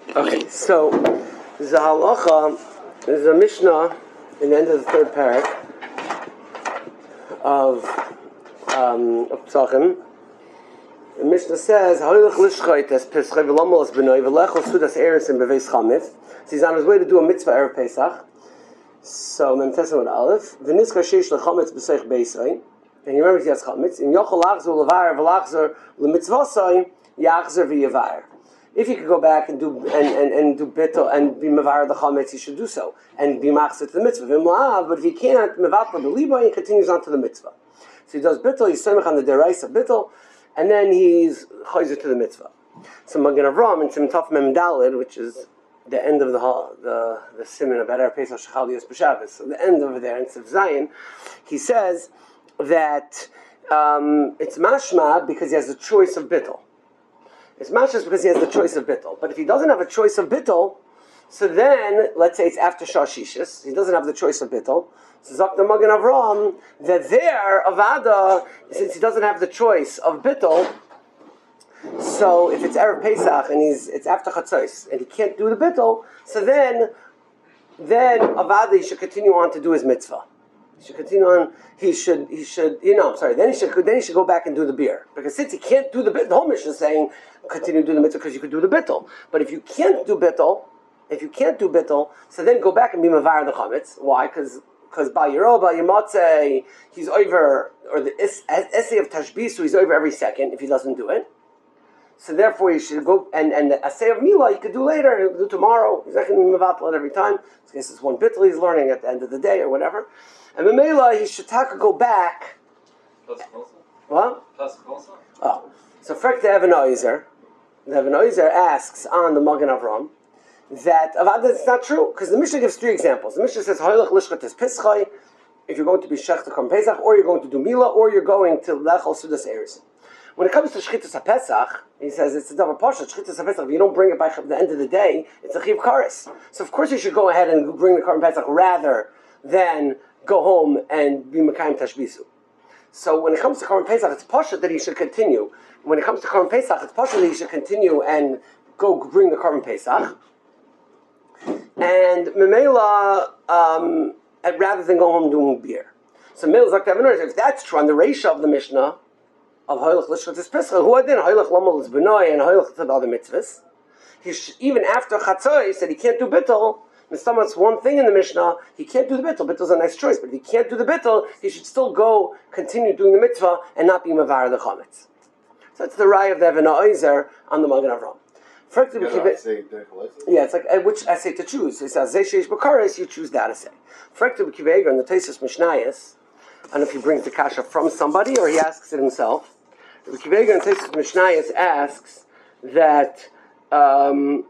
Okay, so there's a halacha, there's a mishnah in the end of the third parak of Psachim. The mishnah says, "Ha'ilach lishchait es peschei v'lamol es b'noi v'lechol sudas eris in beveis chametz." So he's on his way to do a mitzvah erev Pesach. So Mem Tesem with Aleph, v'niskar sheish lechametz b'seich beisai, and he remembers he has chametz. In yochol lachzor levayer v'lachzor lemitzvosai yachzor v'yevayer. If he could go back and do bittul and be mevar the chametz, he should do so and be machzor to the mitzvah. But if he can't, mevatla b'liba, he continues on to the mitzvah. So he does bittul, he's semich on the deraisa bittul, and then he's chayzer to the mitzvah. So Magen Avraham in Simtaf Mem Daled, which is the end of the siman about Erev Pesach Shechal Yos B'Shabbos, so the end over there in Tzv Zayin, he says that it's mashma because he has a choice of bittul. It's mashma because he has the choice of bittul. But if he doesn't have a choice of bittul, so then let's say it's after Shashishis, he doesn't have the choice of bittul. So Zakta Magen Avraham that there Avada, since he doesn't have the choice of bittul. So if it's Erev Pesach and it's after Chatzos and he can't do the bittul, so then Avada he should continue on to do his mitzvah. He should continue on. Then he should go back and do the beer, because since he can't do the bittul, the whole mission is saying continue to do the mitzvah because you could do the bittul. But if you can't do bittul, so then go back and be mavar the chametz. Why? Because by Yeroba, Yematzeh, he's over, or the essay of Tashbisu, he's over every second if he doesn't do it. So therefore, he should go, and the assay of Mila, he could do later, he could do tomorrow. He's not going to be mevatl every time. I guess it's one bittul he's learning at the end of the day or whatever. And Mimela, he should go back. What? Oh. So Frek the Even Oizer asks on the Magen Avraham that that's not true, because the Mishnah gives three examples. The Mishnah says, Ha'ilach lishchat es pischai, if you're going to be shech to Korban Pesach, or you're going to do Mila, or you're going to lechol sudas eris. When it comes to Shchitas HaPesach, he says it's a double pasha. Shchitas HaPesach, if you don't bring it by the end of the day, it's a chiv kares. So of course you should go ahead and bring the Korban Pesach rather than go home and be Mekayim Tashbisu. So when it comes to Korban Pesach, it's pasha that he should continue. When it comes to Korban Pesach, it's pasha that he should continue and go bring the Korban Pesach. And Memela, rather than go home doing beer. So if that's true on the Reisha of the Mishnah, of Ha'ilach Lishchatis Pesach, who then Ha'ilach Lamal is B'noi and Ha'ilach to the other mitzvahs. Even after Chatzos, he said he can't do bittul. It's one thing in the Mishnah, he can't do the bittul. Bittul is a nice choice, but if he can't do the bittul, he should still continue doing the mitzvah and not be mavar the chametz. So that's the raya of the Even Oizer on the Magen Avraham. Yeah, it's like which essay to choose. It says Zeh Sheish B'Kares, you choose that essay. Frekta B'Kiveger in the Teisus Mishnayos, I don't know if he brings the kasha from somebody or he asks it himself. The Kiveger in Teisus Mishnayos asks that Uvechudusha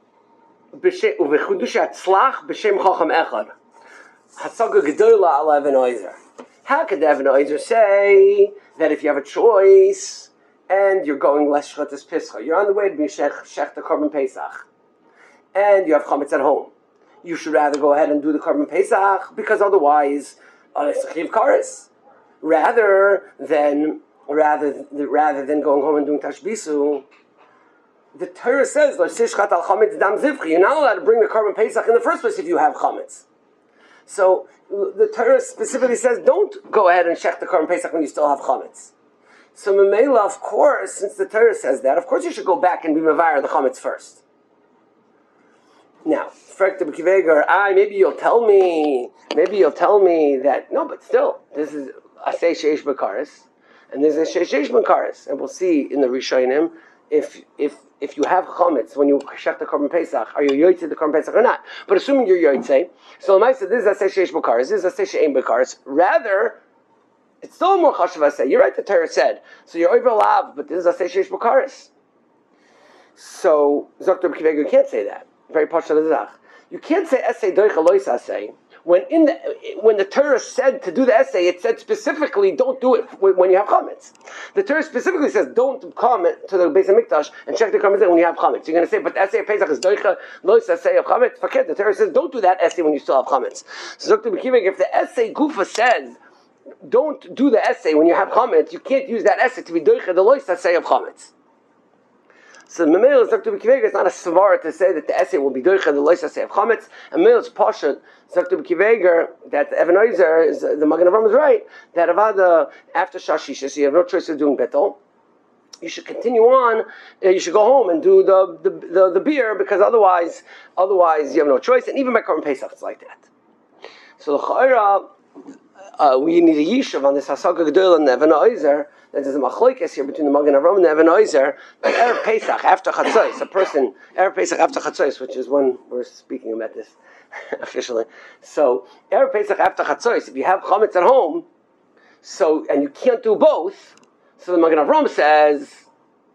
Tzlach b'Shem Chacham Echad Hatzaga Gedola ala Even Oizer. How could the Even Oizer say that if you have a choice and you're going less Shchotas Pischa, you're on the way to be Shech the Korban Pesach, and you have chametz at home, you should rather go ahead and do the Korban Pesach because otherwise it's a chiv kares, rather than going home and doing tashbisu. The Torah says, you're not allowed to bring the Korban Pesach in the first place if you have chametz. So the Torah specifically says, don't go ahead and shech the Korban Pesach when you still have chametz. So Memela, of course, since the Torah says that, of course you should go back and be mevar the chametz first. Now, maybe you'll tell me that, no, but still, this is Aseh Sheish B'Kares, and there's a Sheish B'Kares, and we'll see in the Rishonim if you have chametz when you shech the Korban Pesach, are you yoytze the Korban Pesach or not? But assuming you're yoytze, so Lamai said this is Aseh Sheish B'Kares, this is Aseh She'ein B'Kares. Rather, it's still more chashav Aseh. You're right, the Torah said. So you're over lav, but this is Aseh Sheish B'Kares. So Dr. Kiveger, you can't say that. Very pashut. You can't say essay doicha lois essay when the Torah said to do the essay, it said specifically don't do it when you have chametz. The Torah specifically says don't come to the Beis Hamikdash and check the chametz when you have chametz. You're going to say, but the essay of Pesach is doicha lois essay of chametz. Forget. The Torah says don't do that essay when you still have chametz. So Dr. B'Kivig, if the essay Gufa says don't do the essay when you have chametz, you can't use that essay to be doicha the lois essay of chametz. So Memel is Dr. B'Kivega. It's not a svara to say that the essay will be doicha the lois essay of chametz. And Memel is pashut. Dr. B'Kivega that Even Oizer is the Magen Avraham is right that avada after shashisha, so you have no choice of doing betel. You should continue on. You should go home and do the beer because otherwise you have no choice. And even by Korban Pesach, it's like that. So the Chayra, we need a yishuv on this Hasaga Gedol and Even Oizer. That there's a machlokes here between the Magen Avraham and the Even Oizer. But Erev Pesach after Chatzos, Erev Pesach after Chatzos, which is when we're speaking about this officially. So Erev Pesach after Chatzos, if you have chametz at home, and you can't do both. So the Magen Avraham says,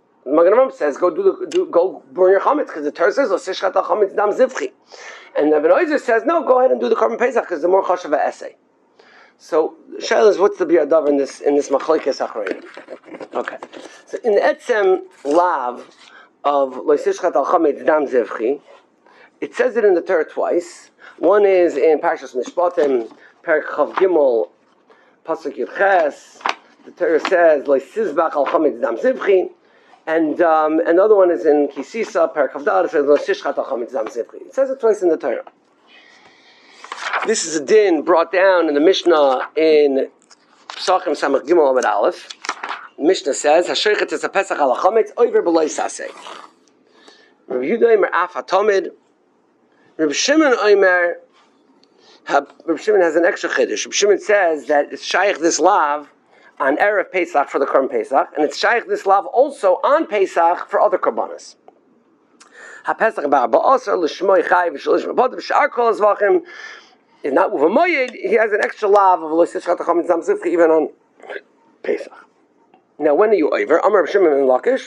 go burn your chametz because the Torah says l'sishchat al chametz dam zivchi, and the Even Oizer says no, go ahead and do the Korban Pesach because the more chashav essay. So Shaila is what's the bi'adav in this machlokes achrayim? Okay, so in the etzem lav of l'sishchat al chametz dam zivchi, it says it in the Torah twice. One is in Parshas Mishpatim, Perek Chav Gimel, Pasuk Yud Ches. The Torah says, "Lo sizbach al chametz dam zivchi," and the other one is in Kisisa, Perek Chav Dal. It says, "Lo shishchat al chametz dam zivchi." It says it twice in the Torah. This is a din brought down in the Mishnah in Psachim Samach Gimel Amud Aleph. Mishnah says, "Hashoichet es haPesach al chametz over b'lo yisaseh." Rabbi Yehuda Omer af hatamid. Rabbi Shimon Omer. Rabbi Shimon has an extra chiddush. Rabbi Shimon says that it's shaykh this lav on Erev Pesach for the Korban Pesach, and it's shaykh this lav also on Pesach for other korbanos. HaPesach ba'asar l'shmoi chai v'shalish mabod v'shar kol hazvachim. If not with a moyed, he has an extra lav of l'sishchat ha'chametz dam zivchi even on Pesach. Now, when are you over? Amar Rabbi Shimon ben Lakish.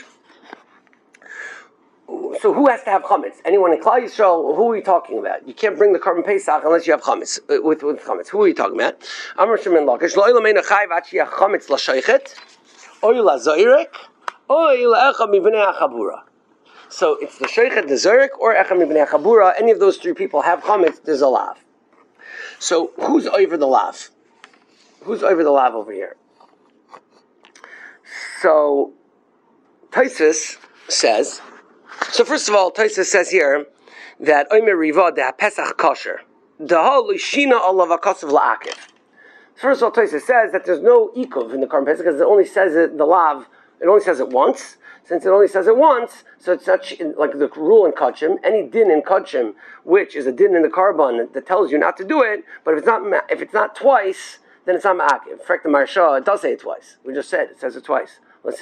So who has to have chametz? Anyone in Klal Yisrael? Who are you talking about? You can't bring the Korban Pesach unless you have chametz with chametz. Who are you talking about? Amar Shimon Lakish. Lo ilameinu chayv achi chametz l'shoichet, oy lazoyrek, oy la'echa mibnei achabura. So it's the shoichet, the zoyrek, or echa mibnei achabura. Any of those three people have chametz. There's a lav. So who's over the lav? Who's over the lav over here? So Tosfos says. So first of all, Tosfos says here that Omer Riva de Pesach kosher, the Lishina alav akasav la'akiv. First of all, Tosfos says that there's no ikuv in the Korban Pesach because it only says it the lav. It only says it once. Since it only says it once, so it's such like the rule in Kachim. Any din in Kachim, which is a din in the Karban that tells you not to do it, but if it's not twice, then it's not ma'akiv. In fact, the Maharsha, it does say it twice. We just said it says it twice. Taka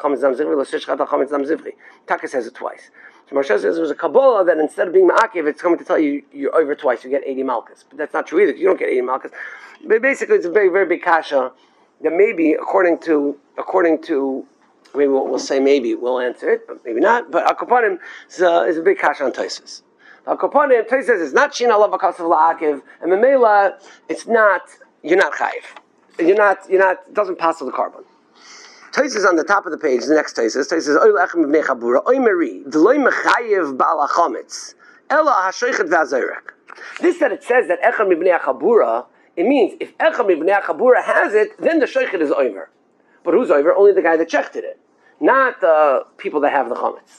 says it twice. So Maharsha says there's a Kabbalah that instead of being ma'akiv, it's coming to tell you you're over twice. You get 80 malchus, but that's not true either. You don't get 80 malchus. But basically, it's a very, very big kasha that maybe according to. Maybe we'll say maybe we'll answer it, but maybe not. But Akopanim is a big kasha on Tosfos. Akopanim, Tosfos says it's not Shina alav akasav la'akiv, and Memela, it's not. You're not chayiv. You're not. It doesn't pass the Karban. Tosfos on the top of the page. The next Tosfos. Tosfos says Oy lechem b'nei chabura Oy meri d'loy mechayiv ba'al hachametz ela hashoichet v'azorek. This that it says that echem b'nei chabura, it means if echem b'nei chabura has it, then the shoichet is over. But who's over? Only the guy that checked it. Not the people that have the chametz.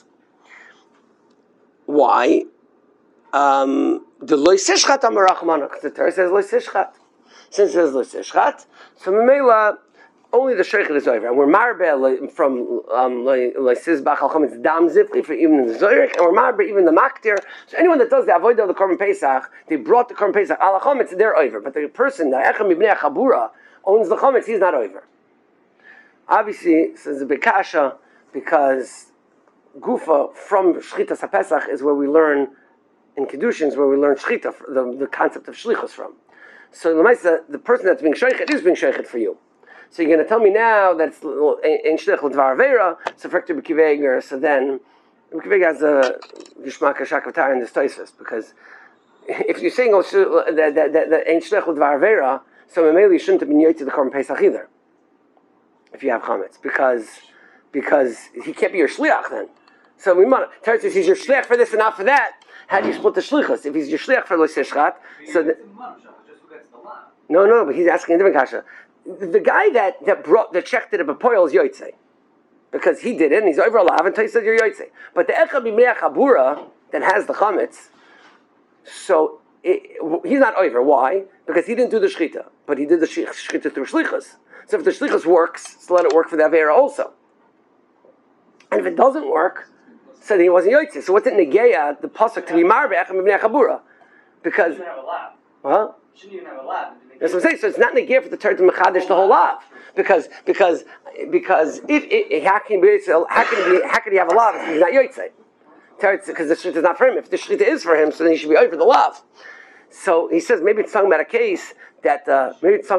Why? The loy sishchat amarachmana, because the Torah says loy sishchat. Since it says loy sishchat, so Memela, only the sheikh is over. And we're marbe from loy sizbach al chametz dam zivchi for even the zoyrek, and we're marbe even the maktir. So anyone that does the avodah of the Korban Pesach, they brought the Korban Pesach al chametz, they're over. But the person, the echem ibnei chabura, owns the chametz, he's not over. Obviously, this is a big kasha because Gufa from Shchitas HaPesach is where we learn, in Kedushin, where we learn Shchita, the concept of Shlichus from. So the person that's being Sheichet is being Sheichet for you. So you're going to tell me now that it's Ein Shlich L'Dvar Avera, so Frekter B'Kiveger, so then B'Kiveger has a Gishmak HaShakav in this Tosfos, because if you're saying that Ein Shlich L'Dvar Avera, so Memeli you shouldn't have been Yoyt to the Korban Pesach either. If you have chametz, because he can't be your shliach then. So we want Torah says he's your shliach for this and not for that. How do you split the shlichus? If he's your shliach for l'sishchat, so no, but he's asking a different kasha. The guy that checked it at Bepoil is Yotzei. because he did it, and he's over a lav, and Tosfos says you're yotzei. But the echad b'mnei chabura that has the chametz, so he's not over. Why? Because he didn't do the shechita, but he did the shechita through shlichus. So if the shlichus works, so let it work for the avera also. And if it doesn't work, so then he wasn't yotzei. So what's it negeya the pasuk to be marbe echad b'mnei chabura? Because shouldn't have a lav. Huh? Shouldn't even have a lav. That's what I'm saying. So it's not negeya for the Torah to mechadish the whole lav, because if how can he have a lav if he's not yotzei? Because the shechita is not for him. If the shechita is for him, so then he should be over the lav. So he says maybe it's talking about a case that the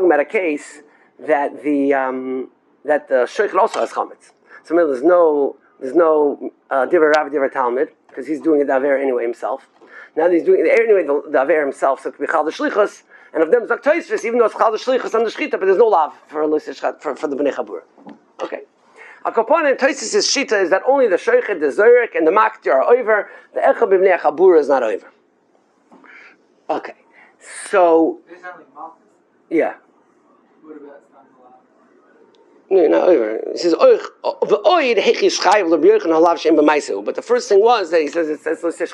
that the sheikhid also has chametz. So maybe there's no divrei Rav divrei Talmud because he's doing it daver anyway himself. Now that he's doing it anyway the daver himself, so it could be chal the shlichus. And of them it's like Tosfos, even though it's chal the shlichus on the shechita, but there's no lav for the bnei chabura. Okay. A component in Tosfos' shita is that only the sheikhid, the zorik, and the maktir are over. The echad b'mnei chabura is not over. Okay, so yeah. What about lav? No, not over. It says but the first thing was that he says it says there's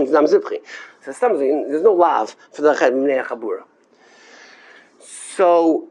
no lav for the echad b'mnei chabura. So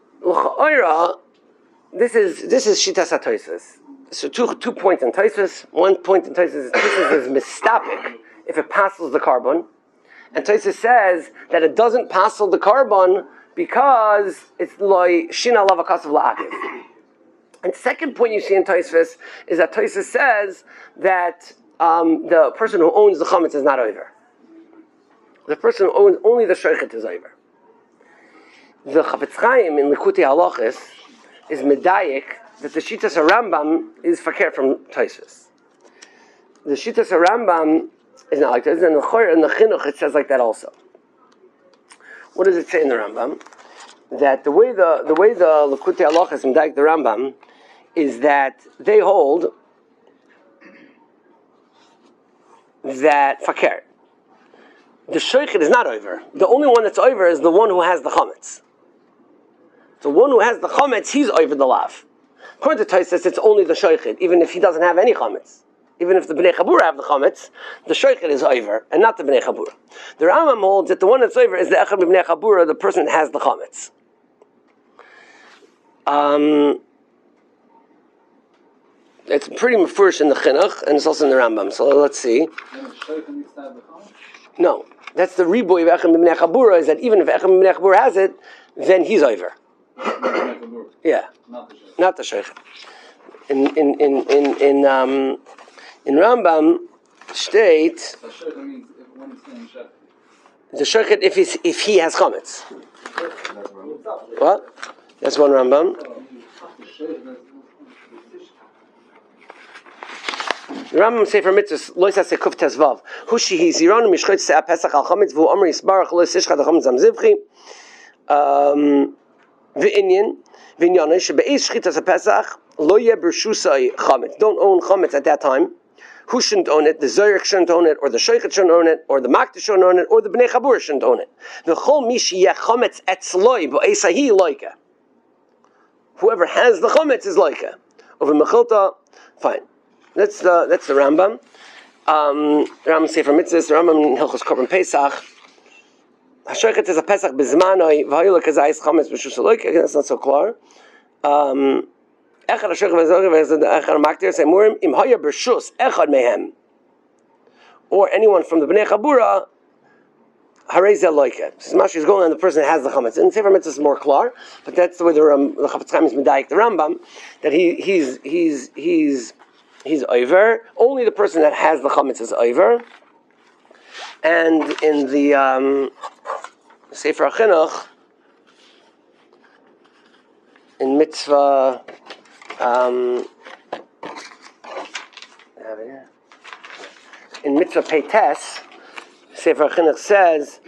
this is shitas HaTosfos. So two points in Tosfos. One point in Tosfos is mistapik if it passes the carbon. And Tosfos says that it doesn't passel the carbon because it's loy shina lava kasav la'akiv. And second point you see in Tosfos is that Tosfos says that the person who owns the chametz is not over. The person who owns only the shochet is over. The Chafetz Chaim in Likutei Halachos is medayik that the Shitas HaRambam is fakir from Tosfos. The Shitas HaRambam is not like this, and the Chinuch it says like that also. What does it say in the Rambam? That the way the Likutei Halachos medayik the Rambam is that they hold that fakir. The shochet is not over. The only one that's over is the one who has the chametz. The one who has the chametz, he's over the lav. According to Tosfos, it's only the shochet, even if he doesn't have any chametz. Even if the bnei chabura have the chametz, the shochet is over, and not the bnei chabura. The Rambam holds that the one that's over is the echad b'nei chabura, the person that has the chametz. It's pretty mafurish in the Chinuch, and it's also in the Rambam. So let's see. No, that's the riboy of echad b'nei chabura. Is that even if echad b'nei chabura has it, then he's over. Yeah, not the sheikh. In Rambam state the sheikh if he has chametz. What? That's one Rambam. The Rambam Sefer Mitzvos loisa sekuf tezvav. Hushi he ziron mishchot se apesach al chametz v'hu amri yisbarach lo yisishcha dachamim zamzivchi. V'inyan v'inyan shebeis shchitas apesach lo yeh b'rshusai chametz. Don't own chametz at that time. Who shouldn't own it? The zorik shouldn't own it, or the shochet shouldn't own it, or the makter shouldn't own it, or the bnei chabur shouldn't own it. V'chol mishi yeh chametz etzloi b'eisahi loika. Whoever has the chametz is loika. Over mechilta, fine. That's the Rambam. Rambam Sefer Mitzvos, Rambam Hilchos Korban Pesach. Hashochet is a Pesach bezmanoi v'hayula kazayis chametz b'shus aloik. Again, that's not so clear. Echad hashochet v'zorich v'echad maktir semurim im haya b'shus echad mehem, or anyone from the bnei chabura harei zeh loika. This Mashi is going on the person that has the chametz. In Sefer Mitzvos is more clear, but that's the way the Chafetz Chaim is medayik the Rambam, that he's over. Only the person that has the chametz is over. And in the Sefer HaChinuch, in mitzvah, in mitzvah Peites, Sefer HaChinuch says,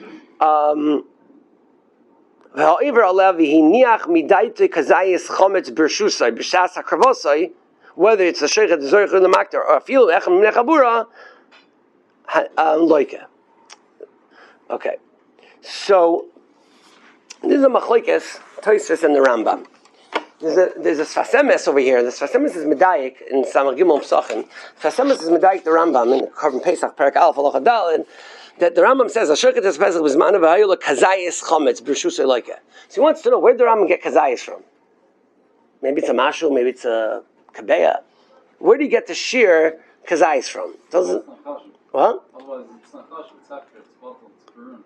"V'ha'over alev v'hiniach midayte kazayis chametz b'rshusay b'shas hakravosay." Whether it's the sheikh, the zoich, or the makter, or a field echad b'nei chabura, loika. Okay, so this is a machlokes Tosfos and the Rambam. There's a Sfasemes over here. The Sfasemes is Medayik in Samar Gimel Psachim. Sfasemes is Medayik the Rambam in Korban Pesach Perek Aleph Halacha Daled, that the Rambam says Ashurket es Pesach Bizman v'Hayula Kazayis Chometz B'Rshusay Loike. So he wants to know, where did the Rambam get Kazayis from? Maybe it's a Mashu, maybe it's a Kabeya. Where do you get the sheer Kazayis from? Doesn't what? Otherwise, it's not kosher. It's after it's bottled. It's Perun.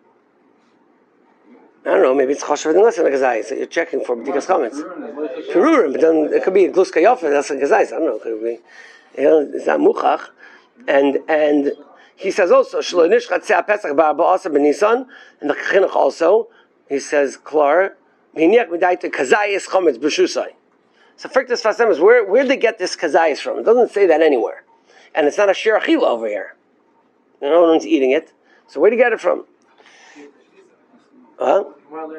I don't know, maybe it's Choshev than less than a Kazayis. So you're checking for B'dikas Chometz. Perurim, but then it could be a Gluska Yofer, that's a Kazayis. I don't know, could it be? It's not Muchach. And he says also, Shlo Nishchat Seah Pesach Ba'Asa B'Nisan, and the Chinuch also, he says, Klar, Hiniach B'Daita Kazayis Chometz B'Shusay. So Friktas Fasem is, where did they get this Kazayis from? It doesn't say that anywhere. And it's not a Shir Achila over here. No one's eating it. So where did you get it from? Oh,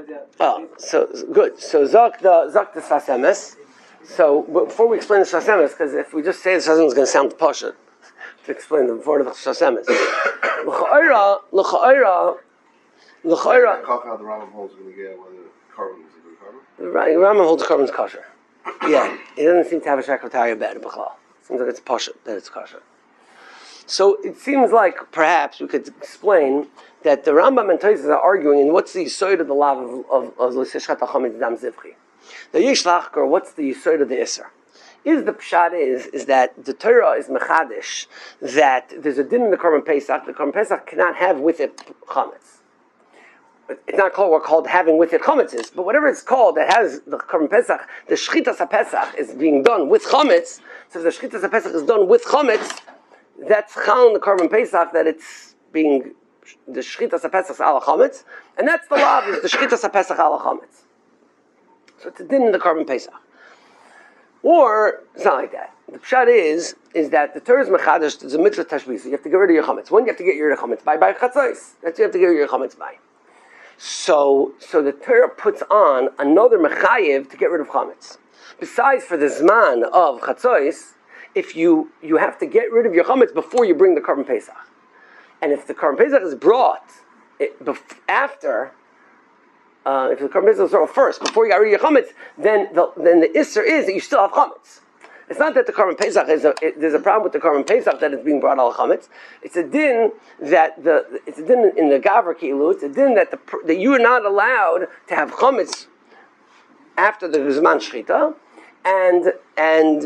so good. So Zok the Sfasemes. So before we explain the Sfasemes, because if we just say the Sfasemes, it's going to sound poshut to explain the before the Sfasemes. L'cha'ira. How the Rambam holds going to get whether carbon is a good carbon? Right, Rambam holds carbon's kosher. Yeah, he doesn't seem to have a shakratari bed. Seems like it's poshut that it's kosher. So it seems like perhaps we could explain that the Rambam and Tosfos are arguing, and what's the yisoid of the lav of l'sishchat hachametz dam zivchi? The yishlach, or what's the yisoid of the iser? The pshat is that the Torah is mechadish, that there's a din in the Korban Pesach. The Korban Pesach cannot have with it chametz. It's not called what called having with it chametz is, but whatever it's called that has the Korban Pesach, the shchitas haPesach is being done with chametz. So if the shchitas haPesach is done with chametz, that's chal in the Korban Pesach that it's being the shchitas haPesach ala chametz, and that's the lav is the shchitas haPesach ala chametz. So it's a din in the Korban Pesach. Or it's not like that. The pshat is that the Torah is mechadish. There's a mitzvah tashbis. You have to get rid of your chametz. When you have to get rid of chametz by chatzos. That's what you have to get rid of your chametz by. So the Torah puts on another mechayev to get rid of chametz. Besides, for the zman of chatzos, if you have to get rid of your chametz before you bring the Korban Pesach, and if the Korban Pesach is brought after. If the Korban Pesach is brought first, before you got rid of your chametz, then the isser is that you still have chametz. It's not that the Korban Pesach there's a problem with the Korban Pesach that it's being brought al chametz. It's a din that it's a din in the Gavra Kilu. It's a din that you are not allowed to have chametz after the Zman Shchita, and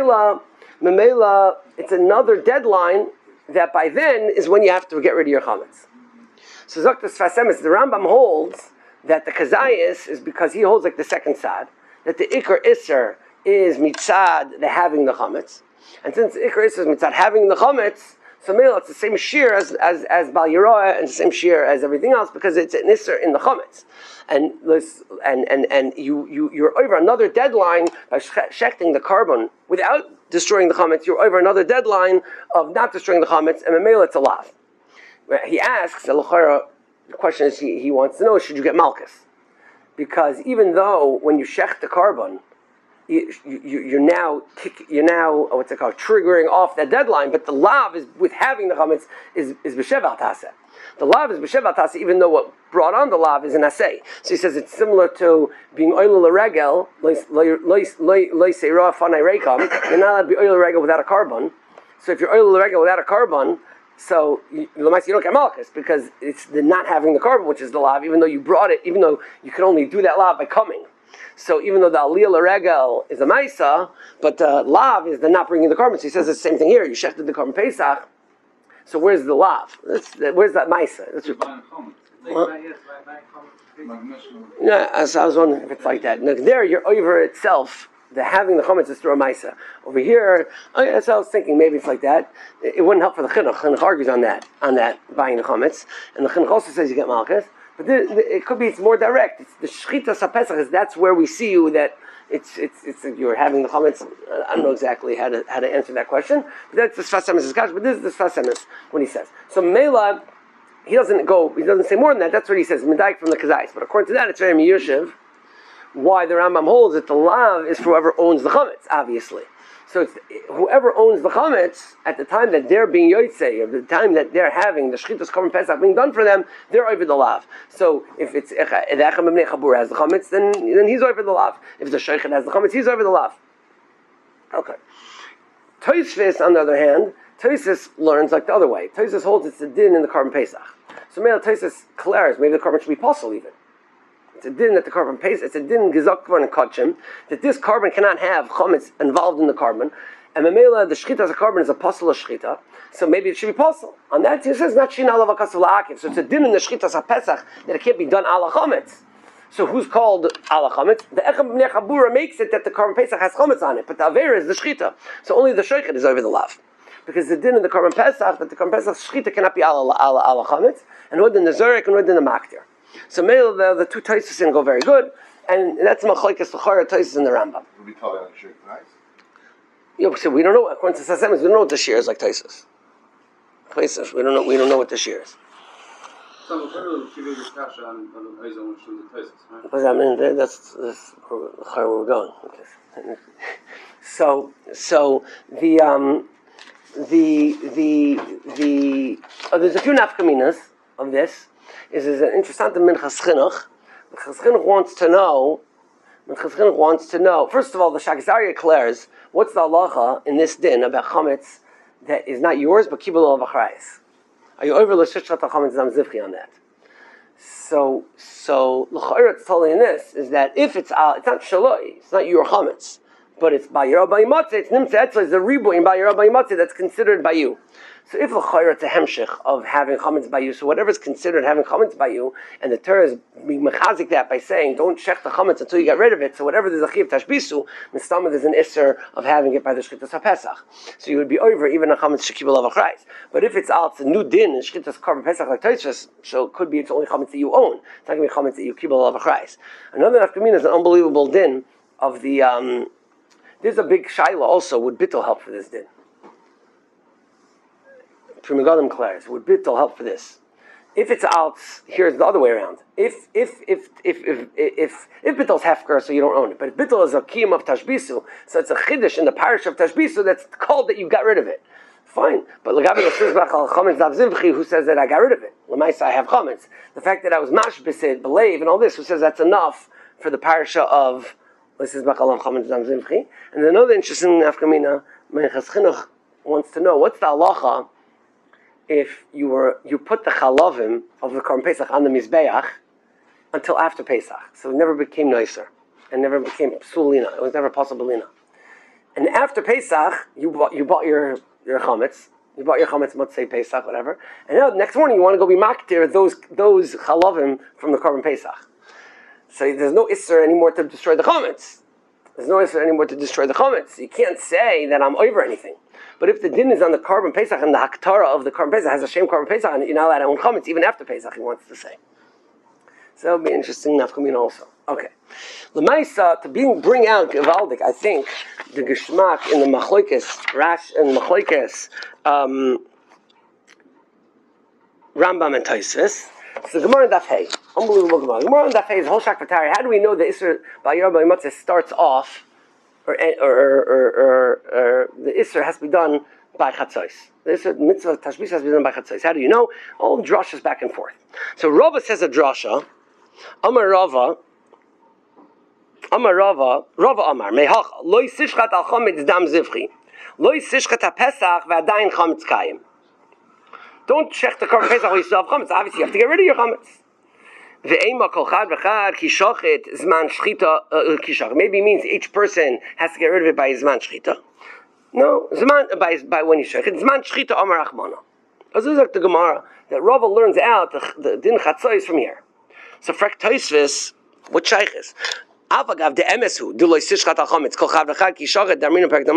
Memela, it's another deadline that by then is when you have to get rid of your chametz. So Zakta Sfasemis, the Rambam holds that the Kazayis is because he holds like the second sad, that the Iker Isser is mitzad, the having the chametz. And since Iker Isser is mitzad having the chametz, so Mela, it's the same shear as Bal Yeroah, and the same shear as everything else, because it's an Isser in the chametz. And you're over another deadline by shechting the carbon without destroying the chametz. You're over another deadline of not destroying the chametz, and Mela, it's a lav. He asks, the question is, he wants to know, should you get malchus? Because even though when you shech the carbon, you're now what's it called, triggering off that deadline, but the lav is with having the chametz is b'shev al taseh. The lav is b'shev al taseh, even though what brought on the lav is an asay. So he says it's similar to being oil l'regel, loy seirah fanay reikam. You're not allowed to be oil l'regel without a carbon. So if you're oil l'regel without a carbon, so you don't get malchus because it's the not having the carbon, which is the lav, even though you brought it, even though you can only do that lav by coming. So even though the aliyah l'regel is a maisa, but the lav is the not bringing the carbon. So he says it's the same thing here. You shechted the Korban Pesach. So where's the lav? Where's that maisa? That's your. Yeah, so I was wondering if it's like that. Now, there, you're over itself. The having the chametz is through a maisa. Over here, so I was thinking maybe it's like that. It wouldn't help for the chinuch. Chinuch argues on that buying the chametz, and the chinuch also says you get malchus. But it could be it's more direct. It's the shchitas haPesach is that's where we see you that it's you're having the chametz. I don't know exactly how to answer that question, but that's the Sfasemis discussion. But this is the Sfasemis when he says so. Mela, he doesn't say more than that. That's what he says. Medaik from the Kazais. But according to that, it's very miyushiv. Why the Rambam holds that the lav is for whoever owns the chametz, obviously. So it's whoever owns the chametz at the time that they're being yotzei, or the time that they're having the shchitas korban pesach being done for them, they're over the lav. So if it's the echad b'nei chabur has the chametz, then he's over the lav. If the shochet has the chametz, he's over the lav. Okay. Tosfos, on the other hand, Tosfos learns like the other way. Tosfos holds it's a din in the korban pesach. So maybe Tosfos declares maybe the korban should be possible even. It's a din that the korban pesach. It's a din gizakvar and kachim that this korban cannot have chametz involved in the korban, and Mamela the shchita as a korban is a possible shchita. So maybe it should be possible. On that he says not shina alav akasav la'akiv. So it's a din in the shchita as a pesach that it can't be done ala chametz. So who's called ala chametz? The echad b'nei chabura makes it that the korban pesach has chametz on it, but the avera is the shchita. So only the shochet is over the lav. Because the din in the korban pesach that the korban pesach shchita cannot be ala chametz, and what in the zurek and what in the maktir. So male the two Tosfos go very good, and that's machlokes l'chara Tosfos in the Rambam. We'll be taught on shir tonight. Yeah, so we don't know. According to Sasemis, we don't know what the shear is like Tosfos. Places we don't know. We don't know what the shear is. So literally, she gave a cash on the Hazel when she was at Tosfos, right? But I mean, that's where we're going. So the there's a few nafkaminas of this. Is an interesting Minchas Chinuch. Minchas Chinuch wants to know. First of all, the Shagzari declares what's the halacha in this din about chametz that is not yours but kibbul al v'chrayis. Are you over l'shishrat al chametz zam zivchi on that? So l'chayr it's totally in this is that if it's not shaloi, it's not your chametz, but it's by your Rabbi Matzeh, it's nimtza etzla, it's a ribuin by your Rabbi Matzeh that's considered by you. So if l'chayr it's a hemshich of having chametz by you, so whatever is considered having chametz by you, and the Torah is being mechazik that by saying don't check the chametz until you get rid of it. So whatever there's a chiv tashbisu, mistama there's an isser of having it by the shchitas haPesach. So you would be over even a chametz shekibul of a. But if it's out, it's a new din in shchitas korban pesach like Tosfos, so it could be it's only chametz that you own. It's not going to be chametz that you kibul of a. Another nafkamina is an unbelievable din of the. There's a big shaila also. Would bittul help for this din? Pri Megadim declares, would bittul help for this? If it's out, here's the other way around. If bittul is hefker, so you don't own it, but if bittul is a kiyum of tashbisu, so it's a chiddush in the parish of tashbisu that's called that you got rid of it. Fine, but l'gabi l'shizbach al chametz dav zivchi, who says that I got rid of it? L'maisa I have chametz. The fact that I was mashbisid, believe, and all this, who says that's enough for the parisha of l'shizbach al chametz dav zivchi? And another interesting nafkamina, Minchas Chinuch wants to know what's the halacha if you put the chalavim of the korban pesach on the mizbeach until after Pesach, so it never became nicer and never became psulina. It was never possibilina. And after Pesach, you bought your chametz. You bought your chametz motzei Pesach, whatever. And now next morning you want to go be maktir those chalavim from the korban pesach. So there's no isser anymore to destroy the chametz. There's no isser anymore to destroy the chametz. You can't say that I'm over anything. But if the din is on the korban pesach and the haktara of the korban pesach has a shem korban pesach and you're not allowed to own chametz even after Pesach, he wants to say. So that would be interesting nafkamina also. Okay. L'maisa, to bring out Gevaldik, I think, the Geshmak in the Machlokes, Rash and Machlokes, Rambam and Tosfos. So the Gemara in Daf Hey, unbelievable Gemara. The Gemara in Daf Hey is a whole shak v'tari. How do we know the Isser Ba'yer Ba'yimatzeh starts off, or the Isser has to be done by Chatzos? The Isser mitzvah tashbis has to be done by Chatzos. How do you know? All drashas back and forth. So Rava says a drasha. Amar Rava, Rava Amar, Mehacha, Loi Sishchat al Chametz Dam Zivchi, Loi Sishchat ha Pesach V'adayin Chametz Kayim. Don't check the korban Pesach while you still have chametz. Obviously, you have to get rid of your chametz. Ve'ema kol chad v'chad ki shochet zman shchita kishach. Maybe it means each person has to get rid of it by zman shchita. No, zman by when you shochet zman shchita Amar Achmana. This is like the Gemara that Rava learns out the din chatzos from here. So frak Tosfos, what shayches? Avagav de emesu duloy sishchat al chametz kol chad v'chad ki shochet darminu pek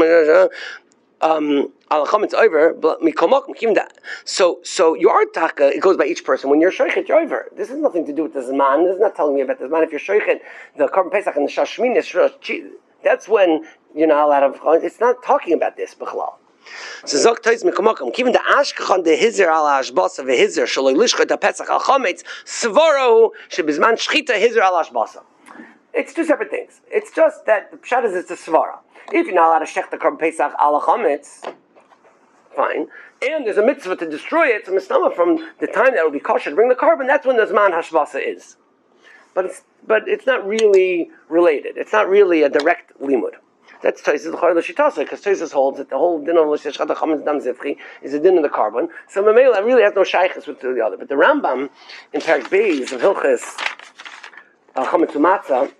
al chametz over, but mikomok mikim da. So your taka it goes by each person. When you're shoichet, you're over. This has nothing to do with the zman. This is not telling me about the zman. If you're shoichet, the korban pesach and the shashmin, that's when you're not allowed to. It's not talking about this b'chalal. So zok tois mikomokum. Given the ashkachon the hizer al ashbasa vehizer shaloi lishcha the pesach al chametz svaro shebizman shchita hizer al ashbasa. It's two separate things. It's just that the pshat is it's a svara. If you're not allowed to shech the Korban Pesach ala chametz, fine. And there's a mitzvah to destroy it, so mistama from the time that it will be kosher to bring the carbon, that's when the Zman Hashvasa is. But it's not really related. It's not really a direct limud. That's Tosfos l'chayr l'shitasa, because Tosfos holds that the whole din of l'shishchat chametz dam zivchi is a din of the carbon. So Mamela really has no shaychus with the other. But the Rambam in Perek Beis of Hilchos chametz u'matzah,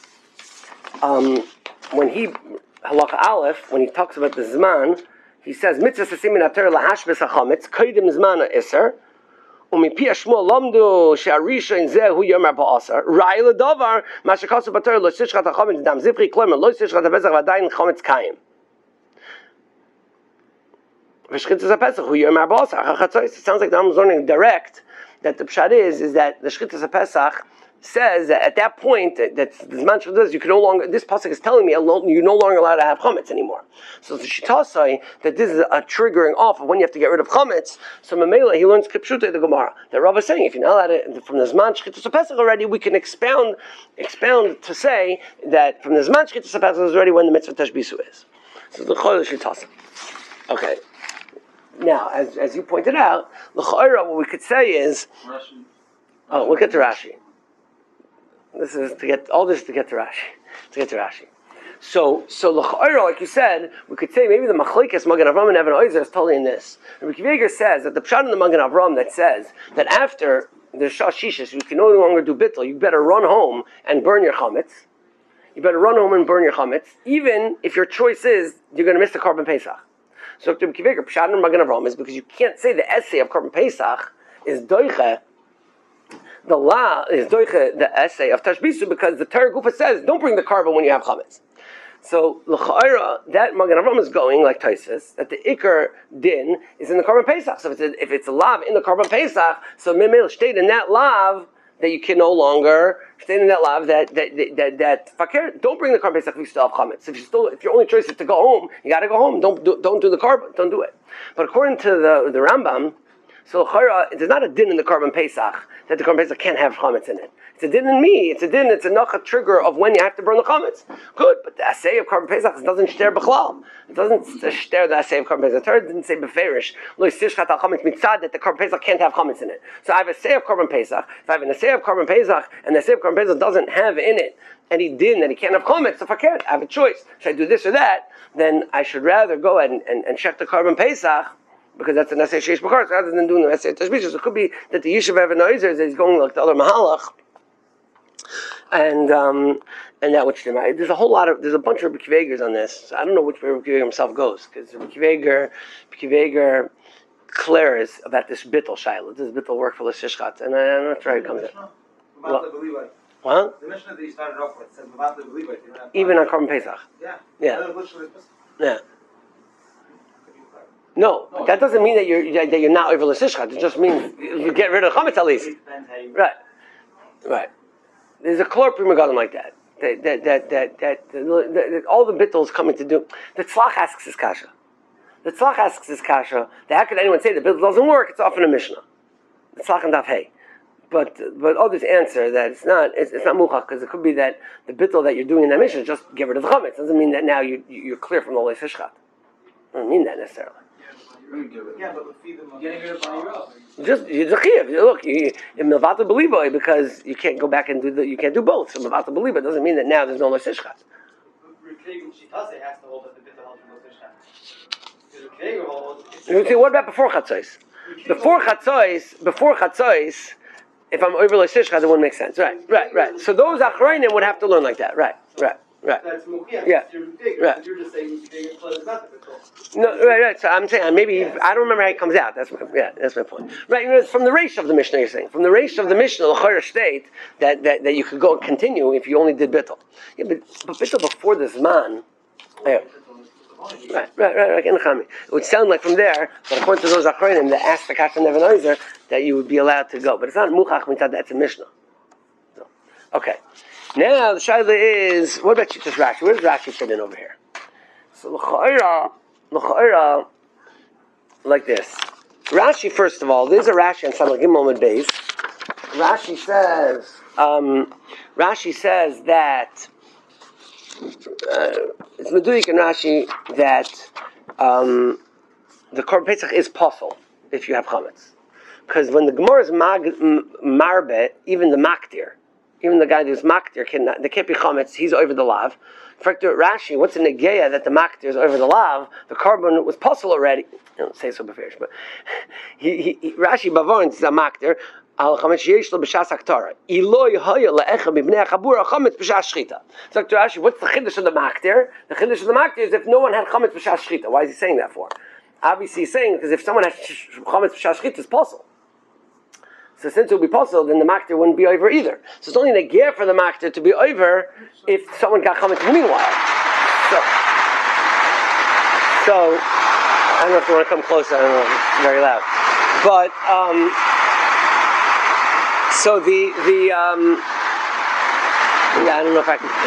when he halacha aleph, when he talks about the zman, he says mitzvah sasimin ater lahashbes hachametz kodim zman iser. וمפי השמוע למדו שהראשון זה הוא יאמר בעשר ראי לדבר מה שכתוב בתורה לא תשחט החמץ דם זבחי כלומר לא תשחט הפסח ועדיין חמץ קיים ושחיטת הפסח הוא יאמר בעשר it sounds like the Rambam is learning direct that the pshat is that the shchitas Pesach says that at that point that the Zman Shvadas you can no longer, this pasuk is telling me you're no longer allowed to have chametz anymore. So the Shita say that this is a triggering off of when you have to get rid of chametz. So Mamela he learns Kipshutei the Gemara. The Rav is saying if you're not allowed to, from the Zman Shchitas Pesach already, we can expound to say that from the Zman Shchitas Pesach is already when the mitzvah Tashbisu is. So the Chol Shita. Okay. Now, as you pointed out, l'cha'ira, what we could say is, we'll get to Rashi. This is to get to Rashi. So l'cha'ira, like you said, we could say maybe the machlekes Magen Avram and Even Ozer is totally in this. Rabbi Akiva Eiger says that the pshat in the Magen Avram that says that after the shashishis you can no longer do bittul, you better run home and burn your chametz. You better run home and burn your chametz, even if your choice is you're going to miss the Korban Pesach. So Rabbi Akiva Eiger pshat in Magen Avram is because you can't say the essay of Korban Pesach is doiche. The law is doiche the essay of Tashbisu because the Torah Gufa says don't bring the carbon when you have chametz. So l'cha'ira that Magen Avram is going like Tosfos that the Iker din is in the Korban Pesach. So if it's a lav in the Korban Pesach, so Mimel stayed in that lav that you can no longer stay in that lav that fakir don't bring the Korban Pesach if you still have chametz. If your only choice is to go home, you got to go home. Don't do the carbon. Don't do it. But according to the Rambam. So there's not a din in the Korban Pesach that the Korban Pesach can't have chametz in it. It's a din in me. It's a nacha trigger of when you have to burn the chametz. Good, but the assay of Korban Pesach doesn't shter b'chlal. It doesn't shter the assay of Korban Pesach. The Torah didn't say beferish lo yisishchat al chametz mitzad that the Korban Pesach can't have chametz in it. So I have a assay of Korban Pesach. If I have an assay of Korban Pesach and the assay of Korban Pesach doesn't have in it any din that he can't have chametz, if I have a choice, should I do this or that? Then I should rather go ahead and check the Korban Pesach. Because that's an essay sheish b'karetz rather than doing the essay tashbishus. So it could be that the Yishuv Even Ozer is going like the other mahalach, and that which there's a bunch of Rabbi Akiva Eigers on this. So I don't know which way Rabbi Akiva Eiger himself goes because Rabbi Akiva Eiger declares about this bittul shiloh. Does bittul work for l'shishchat? And I'm not sure how it comes in. What? The Mishnah that you started off with says about the Levite. Even on Korban Pesach. Yeah. No, that doesn't mean that you're not over l'shishchat. It just means you get rid of chametz at least. Right. There's a klor prima gadol like that. That all the bittul is coming to do. The tzlach asks his kasha. How could anyone say the bittul doesn't work? It's often a mishnah. The tzlach and daf hey. But others answer that it's not muchach because it could be that the bittul that you're doing in that mishnah is just get rid of the chametz. It doesn't mean that now you're clear from the l'shishchat. I don't mean that necessarily. Yeah, but feed them getting rid of your just look, in Milvata Beliboy because you can't go back and you can't do both. So Milvata Beliboy doesn't mean that now there's no l'shishchat. She does it has to hold up the bit of l'shishchat. What about before chatzos? Before chatzos, if I'm over l'shishchat, it wouldn't make sense. Right. So those achrayim would have to learn like that. Right. That's mukia. Yeah. Right. You're just saying it's not the bittul. No, right. So I'm saying maybe I don't remember how it comes out. That's my point. Right, from the reish of the Mishnah, you're saying from the reish of the Mishnah, the Chayr state that you could go and continue if you only did bittul. Yeah, but bittul before the Zman. Yeah. Right. It would sound like from there, but according to those Achronim that asked the Kashan Even Ozer that you would be allowed to go, but it's not muchach mitzad. That's a Mishnah. So, okay. Now the shaila is, what about Shittas Rashi? Where does Rashi fit in over here? So l'cha'ira, like this. Rashi, first of all, there's a Rashi on Samach Gimel Amud Beis. Rashi says that it's Meduik and Rashi that the Korban Pesach is possible if you have chametz. Because when the Gemara is marbe, even the makdir, even the guy who's makdir, there can't be chametz, he's over the lav. In fact, Rashi, what's a negeya that the makdir is over the lav? The carbon was possible already. I don't say so before, but Rashi bavon is a makdir. Al chametz yesh lo b'shas haktara. Iloi haya le'echa mibnei chabura chametz b'shas shchita. So Rashi, what's the chiddush of the makdir? The chiddush of the makdir is if no one had chametz b'shas shchita. Why is he saying that for? Obviously, he's saying because if someone has chametz b'shas shchita, it's possible. So since it would be possible, then the makdir wouldn't be over either. So it's only a gear for the makdir to be over if someone got chametz in the meanwhile. So I don't know if you want to come closer. I don't know. It's very loud. But so I don't know if I can.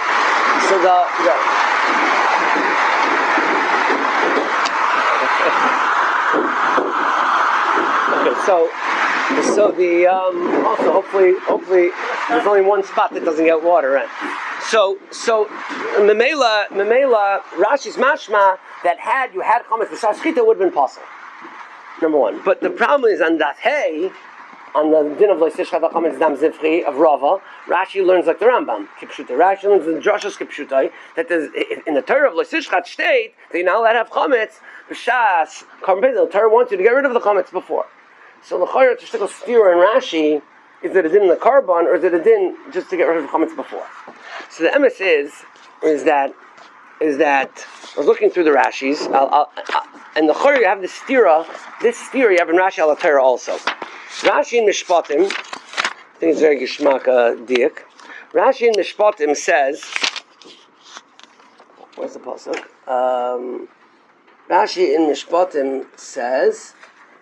So the also hopefully there's only one spot that doesn't get water in. So Memela Rashi's mashma that had you had chametz b'shas shchita would have been possible. Number one, but the problem is on that hey. On the din of Loisishchat HaChametz Dam Zivchi of Rava, Rashi learns like the Rambam, Kipshutai. Rashi learns in the Drashos Kipshutai that in the Torah of Loisishchat state that you're not allowed to have Chametz, B'shas, Korban Pesach. The Torah wants you to get rid of the Chametz before. So the Chayr to stick a steer in Rashi, is it a din in the Karban, or is it a din just to get rid of the Chametz before? So the emes is that I was looking through the Rashis, and the Chayr you have this steer you have in Rashi al Torah also. Rashi in Mishpatim, I think it's very Gishmak Diak. Rashi in Mishpatim says, where's the pasuk? Rashi in Mishpatim says,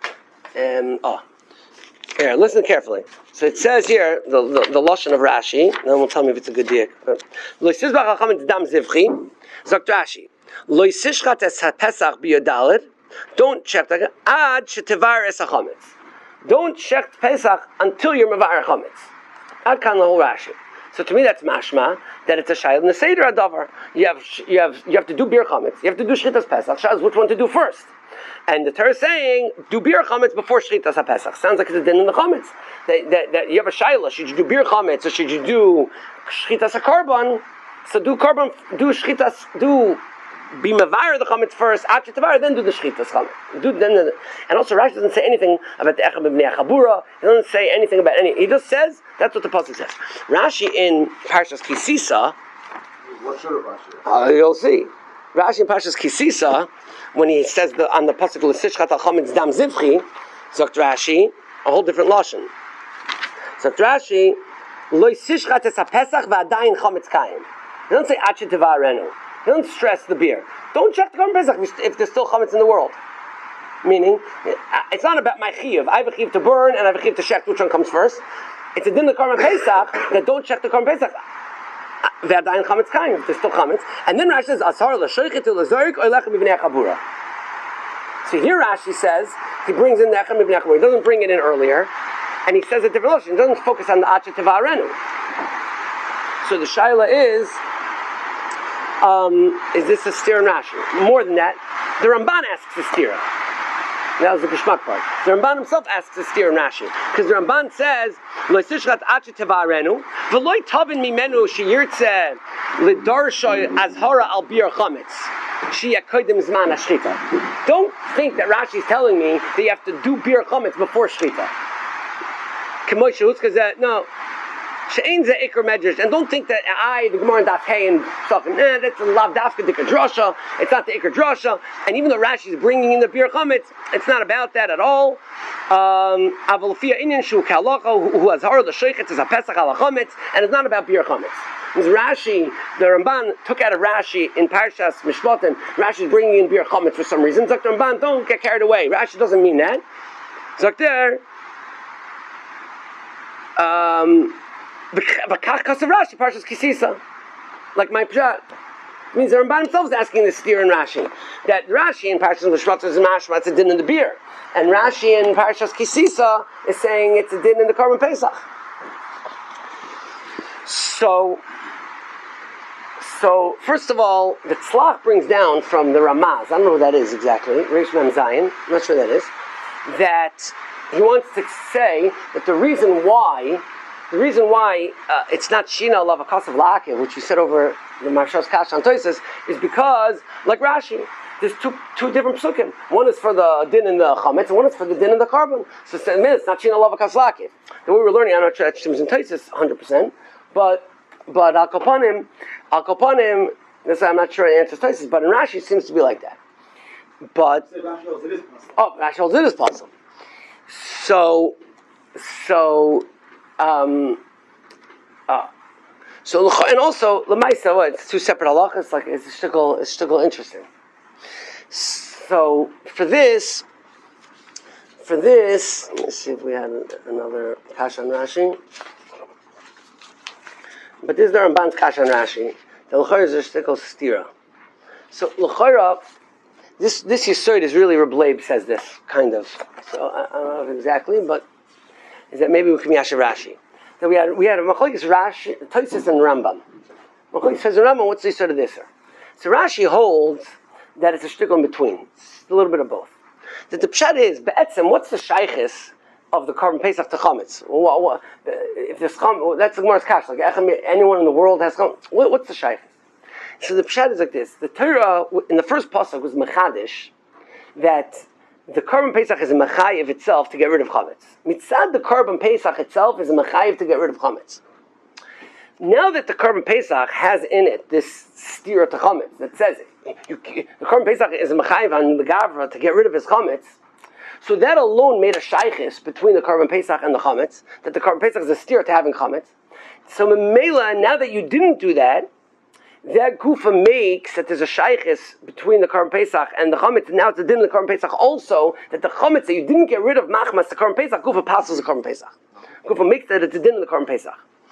here, listen carefully. So it says here, the lashon of Rashi, and then we'll tell me if it's a good Diak. Lo yisizbach ha'chametz dam zivchi, Zok Rashi, Lo yisishchat es ha'pesach b'yodalet, don't check the ad shetevar es ha'chametz. Don't check Pesach until you're mevar chametz. Ad kan the whole Rashi. So to me that's mashma that it's a shayla in the seder adavar. You have to do bir chametz. You have to do shchitas Pesach. Shaz which one to do first. And the Torah is saying do bir chametz before shchitas Pesach. Sounds like it's a din in the chametz. That you have a shayla. Should you do bir chametz or should you do shchitas karban? So do karban, do shchitas, do. Be mevar the chametz first, after tavar, then do the shchitas chametz. And also Rashi doesn't say anything about the echad b'bnei chabura. He doesn't say anything about any. He just says that's what the pasuk says. Rashi in Parshas Kisisa. What should Rashi? You'll see. Rashi in Parshas Kisisa, when he says on the pasuk l'sishchat chametz dam zivchi, Zokt Rashi a whole different lashon. Zokt Rashi lo yisishchat es hapesach v'adayin chametz kayim. He doesn't say achet tevarenu. Don't stress the beer. Don't check the Korban Pesach if there's still chametz in the world. Meaning, it's not about my chiyuv. I have a chiyuv to burn and I have a chiyuv to check which one comes first. It's a din the Korban Pesach that don't check the Korban Pesach. Ve'adayin chametz kaim if there's still chametz. And then Rashi says, Asar l'shoichet l'zorik oilechem mivnei chabura. So here Rashi says he brings in the echem mivnei chabura. He doesn't bring it in earlier, and he says a different lotion. He doesn't focus on the achet tevarenu. So the shaila is this a steer in Rashi? More than that, the Ramban asks a steer. That was the Geshmak part. The Ramban himself asks a steer in Rashi. Because the Ramban says, Lo yisishchat achi tevarenu, v'loi tavin mimenu sheyirtze l'darsha azhara al bir chametz. Sheyakodim zman hashchita. Don't think that Rashi is telling me that you have to do bir chametz before shchita. K'moshe Hutzka no. And don't think that the Gemara and Daf Hey and stuff, that's a lav dafka dika drasha. It's not the ikar drasha. And even though Rashi is bringing in the bir chametz, it's not about that at all. Avalafia inyan shu kalacha who has hara the sheichet is a pesach ala chametz, and it's not about bir chametz. Rashi, the Ramban took out of Rashi in Parshas Mishpatim. Rashi is bringing in bir chametz for some reason. Dr. Ramban, don't get carried away. Rashi doesn't mean that. Zakter. V'kach kasav Rashi, Parshas Kisisa. Like my pshat. It means the Ramban himself is asking this steer in Rashi. That Rashi in Parshas Mishpat is a mashma, it's a din in the beer. And Rashi in Parshas Kisisa is saying it's a din in the Korban Pesach. So So, first of all, the Tzlach brings down from the Ramaz, I don't know what that is exactly, Reish Mem Zayin, I'm not sure what that is, that he wants to say that the reason why it's not Shina Lava Kasav La'akiv, which you said over the Marshal's Kash on Toises, is because, like Rashi, there's two different psukim. One is for the din in the chametz, and one is for the din in the carbon. So it's not Shina Lava Kasav La'akiv. The way we're learning, I'm not sure that in Toises 100%, but Al Kapanim, I'm not sure it answers Toises, but in Rashi it seems to be like that. But Rashi holds it is possible. Rashi holds it is possible. And also Lamaisa, it's two separate halachas. Like it's shtickle interesting. So for this, let's see if we had another Kash on Rashi. But this is the Ramban's Kash on Rashi. The l'chayra is a shtickle stira. So l'chayra, this Yesod is really Reb Leib says this kind of. So I don't know exactly, but is that maybe we can Yasha Rashi. That we had a Machlokes Rashi, Tosfos and Rambam. Machlokes says Rambam, what's the Yesod of this? So Rashi holds that it's a shtickle in between. It's a little bit of both. That the pshat is be'etzem, what's the shaychus of the carbon pesach to chametz? If there's chametz, that's the Gemara's kash. Like anyone in the world has chametz. What's the shaychus? So the pshat is like this: the Torah in the first pasuk was mechadish that the carbon pesach is a mechayiv itself to get rid of chametz. Mitzad the carbon pesach itself is a mechayiv to get rid of chametz. Now that the carbon pesach has in it this stira to chametz that says the carbon pesach is a mechayiv on the gavra to get rid of his chametz. So that alone made a shaychus between the carbon pesach and the chametz, that the carbon pesach is a stira to having chametz. So Memela, now that you didn't do that, that gufa makes that there's a shaychus between the Karban Pesach and the chametz. Now it's a din of the Karban Pesach also, that the chametz that you didn't get rid of machmas the Karban Pesach, gufa passes the Karban Pesach. Gufa makes that it's a din of the Karban Pesach.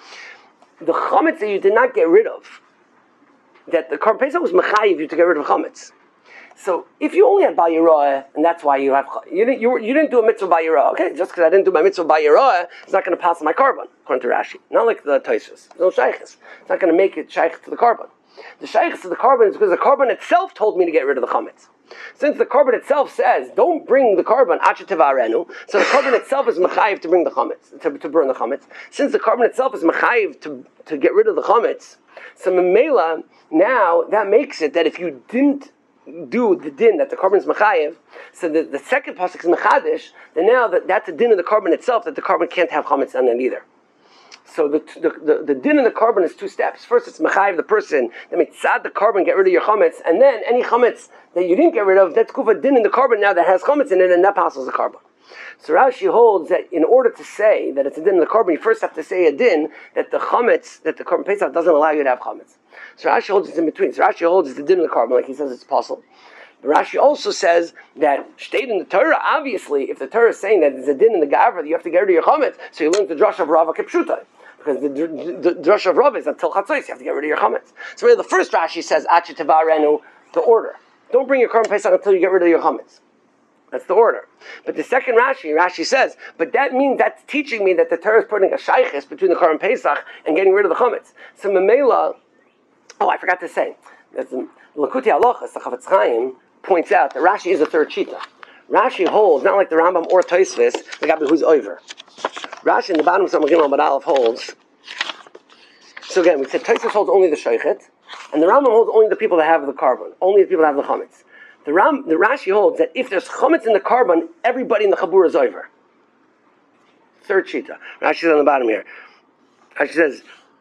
The chametz that you did not get rid of, that the Karban Pesach was mechayiv you to get rid of chametz. So if you only had Bal Yirah, and that's why you didn't do a mitzvah Bal Yirah, okay, just because I didn't do my mitzvah Bal Yirah, it's not going to pass my carbon, according to Rashi. Not like the Tosfos. There's no shaychus. It's not going to make it shaykh to the carbon. The shaychus to the carbon is because the carbon itself told me to get rid of the chametz. Since the carbon itself says, don't bring the carbon, achetevarenu, so the carbon itself is mechayiv to bring the chametz, to burn the chametz. Since the carbon itself is mechayiv to get rid of the chametz, so memela, now that makes it that if you didn't do the din that the carbon is mechayiv, so the second pasuk is mechadish, then now that's a din of the carbon itself, that the carbon can't have chametz on it either. So the din in the carbon is two steps. First, it's mechayiv the person that makes tzad the carbon, get rid of your chametz, and then any chametz that you didn't get rid of, that's kufa din in the carbon now that has chametz in it, and that passes the carbon. So Rashi holds that in order to say that it's a din in the carbon, you first have to say a din that the chametz, that the carbon pesach doesn't allow you to have chametz. So Rashi holds it's in between. So Rashi holds it's the din in the carbon, like he says it's possible. But Rashi also says that state in the Torah, obviously, if the Torah is saying that there's a din in the gavra that you have to get rid of your chametz, so you learn the drush of Rava Kipshutai. Because the drush of Rav is until Chatzos, you have to get rid of your chametz. So really the first Rashi says, Achetevarenu, the order. Don't bring your carbon pesach until you get rid of your chametz. That's the order. But the second Rashi says, but that means that's teaching me that the Torah is putting a shaychus between the carbon pesach and getting rid of the chametz. So Memela, I forgot to say, the Lakuti Halachas, the Chavetz Chaim, points out that Rashi is a third shita. Rashi holds, not like the Rambam or Tosfos, the Gabi who's over. Rashi in the bottom of Samagim al Aleph holds. So again, we said Tosfos holds only the shaychet, and the Rambam holds only the people that have the carbon, only the people that have the chametz. The Rashi holds that if there's chametz in the carbon, everybody in the chabur is over. Third shita. Rashi says on the bottom here. Rashi says,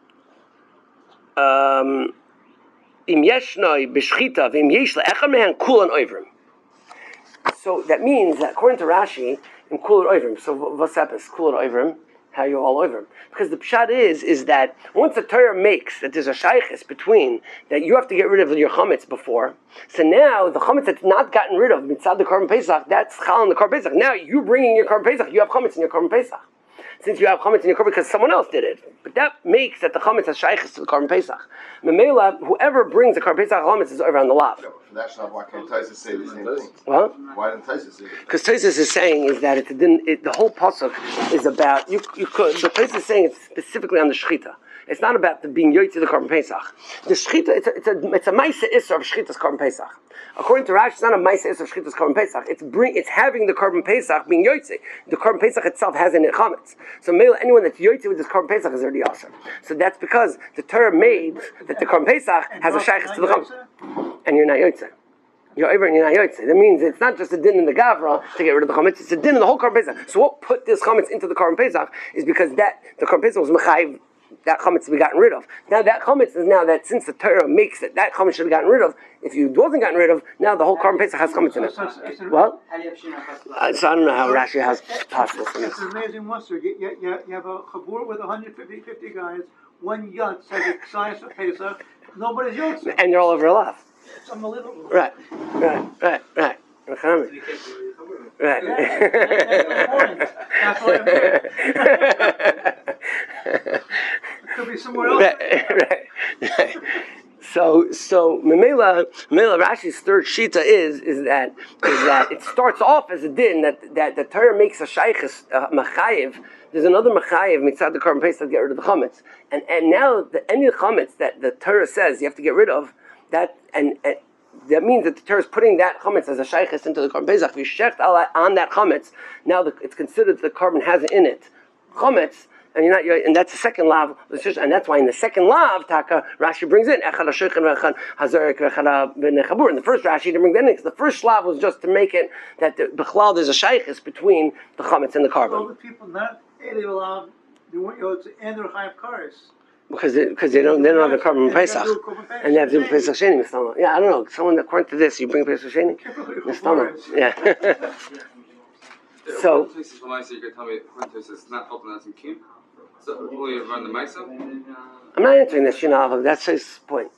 Im yeshnoi b'shchita v'im yesh le'echad mehan kulan oivrim. So that means that according to Rashi, in kulan oivrim. So what's up is kulan oivrim? How you all over him? Because the pshat is that once the Torah makes that there's a shaychus between that you have to get rid of your chametz before, so now the chametz that's not gotten rid of mitzad the carbon pesach, that's chal in the carbon pesach. Now you bringing your carbon pesach, you have chametz in your carbon pesach. Since you have chametz in your carbon because someone else did it, but that makes that the chametz has shaychus to the carbon pesach. Memela, whoever brings the carbon pesach chametz is over on the lav. That's not why can't Tosfos say the same thing. Well, why didn't Tosfos say it? Because Tosfos is saying is that the whole pasuk is about you could. But Tosfos is saying it's specifically on the shechita. It's not about the being yoytze the Korban Pesach. The shchita, it's a ma'aseh isser of shchita's Korban Pesach. According to Rashi, it's not a ma'aseh isser of shchita's Korban Pesach. It's having the Korban Pesach being yoytze. The Korban Pesach itself has in it chametz. So anyone that's yoytze with this Korban Pesach is already asher. So that's because the Torah made that the Korban Pesach has a shaykhs to the chametz, and you're not yoytze. You're over and you're not yoytze. That means it's not just a din in the gavra to get rid of the chametz; it's a din in the whole Korban Pesach. So what put this chametz into the Korban Pesach is because that the Korban Pesach was mechayiv that chametz to be gotten rid of. Now that chametz is now that since the Torah makes it, that chametz should have gotten rid of. If you wasn't gotten rid of, now the whole Korban Pesach has chametz in it. What? So I don't know how Rashi has possible for this. It's amazing muster. You have a chabur with 150 guys. One yot says it's size of Pesach. Nobody's yot. And you're all over a laugh. It's unbelievable. Right. Right. Right. That's why I'm here. It could be somewhere else. Right. So Memela Rashi's third shita is that it starts off as a din that the Torah makes a shaykhis machayev. There's another machayev mitzad the Korban Pesach to get rid of the chametz, and now any chametz that the Torah says you have to get rid of that and that means that the Torah is putting that chametz as a shaykhis into the Korban Pesach. If you shecht on that chametz, now it's considered the carbon has in it chametz. And you're not, and that's the second lav, and that's why in the second lav, Taka Rashi brings in echad hashochin v'echad hazarik v'echad b'nechabur. In the first Rashi didn't bring that in because the first lav was just to make it that b'chlal there's a shaykhis between the chametz and the carbon. All the people not allowed, they weren't yot and they're chayav kares. Because they don't have the carbon Pesach, and they have to do Pesach Sheni. Yeah, I don't know. Someone according to this, you bring Pesach Sheni. Yeah. So. It's not helping us in Kim. So only around the Mesa? I'm not answering this, that's his point.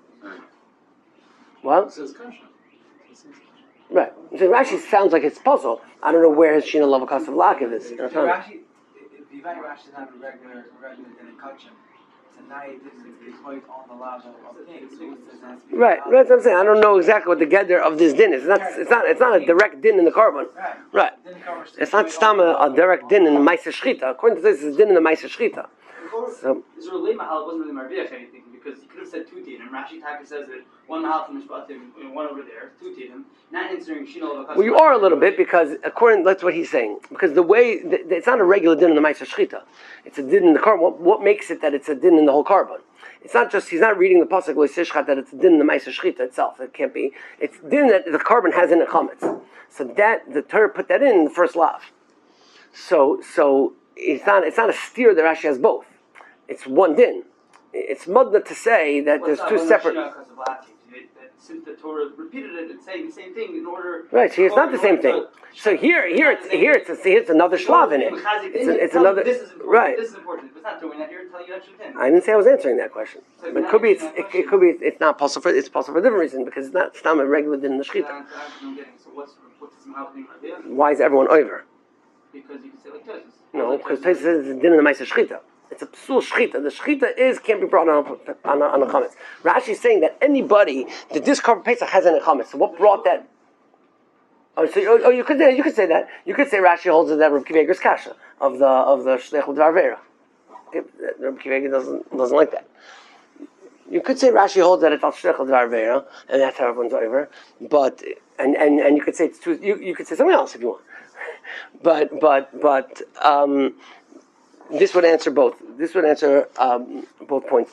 Well? Right. So Rashi sounds like it's puzzle. I don't know where his Shina Lavakas of Lakiv is. Rashi, the Vayim Rashi is not a regular din in Kachim. Tonight, this is quite on the laws of things. Right, that's what I'm saying. I don't know exactly what the gather of this din is. It's not a direct din in the carbon. Right. It's not stam a direct din in the Ma'aser Shchita. According to this, it's din in the Ma'aser Shchita. So this really mahal wasn't really marviach anything because you could have said two tidim. Rashi Taka says that one mahal from Mishpatim and one over there, two tidim. Not answering Shino. Well, you are a little bit because that's what he's saying. Because the way it's not a regular din in the Ma'aser Shchita. It's a din in the carbon. What makes it that it's a din in the whole carbon? It's not just he's not reading the pasuk loisishchat that it's a din in the Ma'aser Shchita itself. It can't be. It's din that the carbon has in it chametz. So that the Torah put that in the first lav. So it's not a steer that Rashi has both. It's one din. It's mudna to say that there's two separate. Since the Torah repeated it and saying the same thing in order. Right. So it's not the same thing. So here it's another shlav in it. It's another. Right. This is important. It's not doing that. You're telling you that should I didn't say I was answering that question. But it could be. It could be. It's not possible for. It's possible for a different reason because it's not. It's not a regular din in the shchita. So what's somehow thing right there? Why is everyone over? Because you can say like Tosis. No, because Tosis says it's din in the Ma'aser Shchita. It's a psul shchita. The shchita can't be brought on a chametz. Rashi is saying that anybody that this Korban Pesach has in a chametz. So what brought that? You could say that. You could say Rashi holds that Reb Kiva Eiger's kasha of the shliach l'dvar vera. Reb Kiva Eiger doesn't like that. You could say Rashi holds that it's al shliach l'dvar vera, and that's how everyone's over. But and you could say it's too. You could say something else if you want. But. This would answer both. This would answer both points.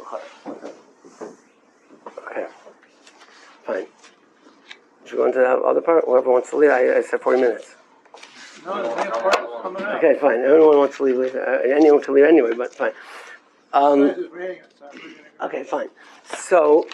Okay, fine. Should we go into that other part? Whoever wants to leave, I said 40 minutes. No, the main part is coming out. Okay, fine. Everyone wants to leave. Anyone can leave anyway, but fine. Okay, fine. So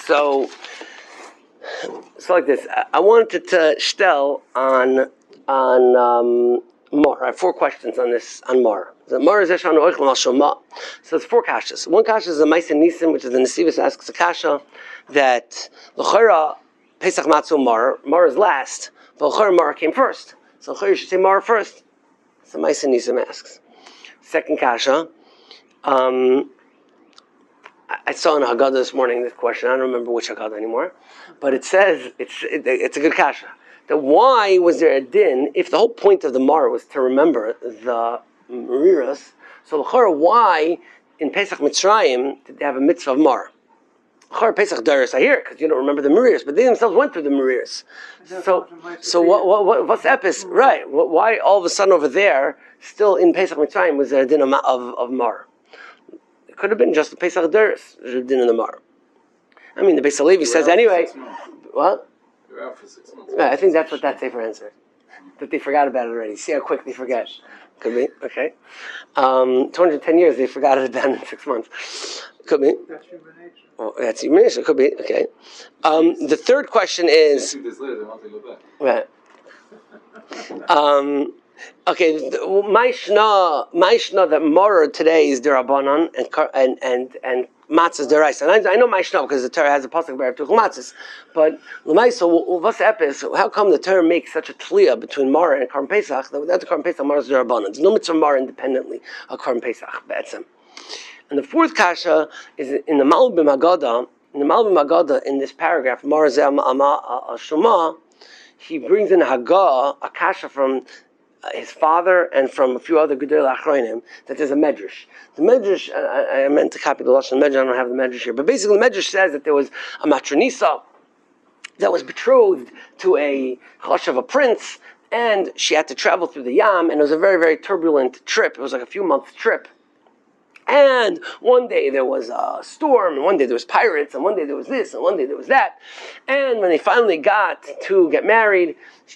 like this. I wanted to stel on Mar. I have 4 questions on this on Mar. So there's 4 kashas. One kasha is a Ma'aser Nisim, which is the Nesivus asks a kasha that l'chora Pesach Matzu Mar is last, but l'chora Mar came first. So l'chora you should say Mar first. So Ma'aser Nisim asks. Second kasha. I saw in Haggadah this morning this question. I don't remember which Haggadah anymore, but it says it's a good kasha. That why was there a din if the whole point of the Mar was to remember the Mariras? So l'chora, why in Pesach Mitzrayim did they have a mitzvah of Mar? Pesach Daris, I hear it because you don't remember the Marias, but they themselves went through the Marias. So what's the epis? Right? Why all of a sudden over there, still in Pesach Mitzrayim, was there a din of Mar? It could have been just the Pesach Daris, a din of the Mar. I mean, the Beis Halevi says anyway. What? You're out for 6 months. Yeah, I think that's what that Sefer answered. That they forgot about it already. See how quick they forget. Could be, okay. 210 years, they forgot it about in 6 months. Could be. That's human nature. Oh, that's human nature. Could be, okay. The third question is... 2 days later, they want to go back. Right. Okay, Maishna that Morer today is Derabanan and Matzah's Deraisa. And I know Maishna because the Torah has a pasuk about Tuchel Matzahs. But L'maisa, what's the epis? How come the Torah makes such a tliya between Morer and Karm Pesach that without the Karm Pesach, Morer is Derabanan? There's no mitzvah Morer independently of Karm Pesach. Be'etzem. And the fourth kasha is in the Malbim Haggadah. In the Malbim Haggadah, in this paragraph, Morer Zeh Shuma, he brings in Haggah, a kasha from his father and from a few other Gedolei Achronim, that there's a medrash. The medrash, I meant to copy the Lashon medrash, I don't have the medrash here, but basically the medrash says that there was a matronisa that was betrothed to a chosh of a prince, and she had to travel through the Yam, and it was a very, very turbulent trip. It was like a few month trip. And one day there was a storm, and one day there was pirates, and one day there was this, and one day there was that. And when they finally got to get married,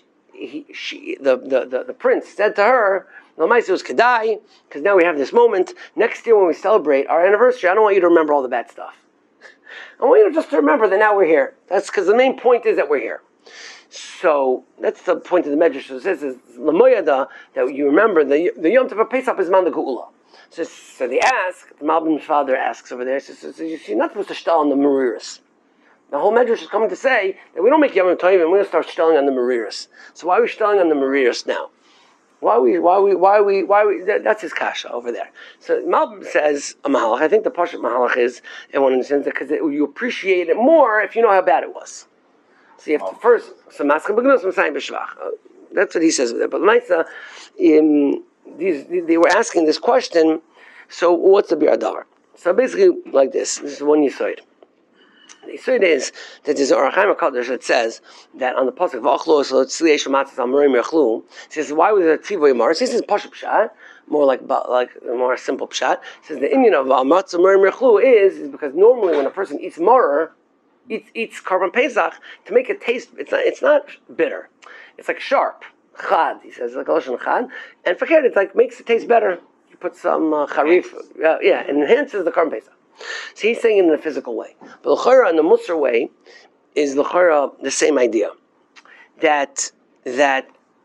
the prince said to her, "L'maisa was kedai, because now we have this moment. Next year when we celebrate our anniversary, I don't want you to remember all the bad stuff. I want you just to remember that now we're here. That's because the main point is that we're here." So that's the point of the Medrash. So it says l'moyada that you remember the Yom Tov Pesach is man the Geula. So they ask. The Malbim's father asks over there. Says, "You're not supposed to shtal on the Mariras." The whole Medrash is coming to say that we don't make Yom Tovim and we're going to start shtelling on the Mariras. So why are we shtelling on the Mariras now? Why we? That's his kasha over there. So Malbim says a mahalach. I think the Pashat mahalach is, in one sense, because you appreciate it more if you know how bad it was. So you have to first, that's what he says with it. But Maisa, they were asking this question, so what's the bi'adar? So basically like this is one yisoid. The yisoid is that there's an Orach Chaim HaKadosh that says that on the pasuk v'achlo so tzli yesh matzah amorim yachlu, it says why was it tzivoy mar? This is pashup pshat, more like more simple pshat. It says the Indian of matzah amorim yachlu is because normally when a person eats mar, eats Karban Pesach, to make it taste, it's not bitter. It's like sharp. Chad, he says, like Lashon Chad. And forget it, like makes it taste better. You put some charif, it enhances the Karban Pesach. So he's saying it in a physical way. But l'chora, in the Musar way, is l'chora the same idea. That the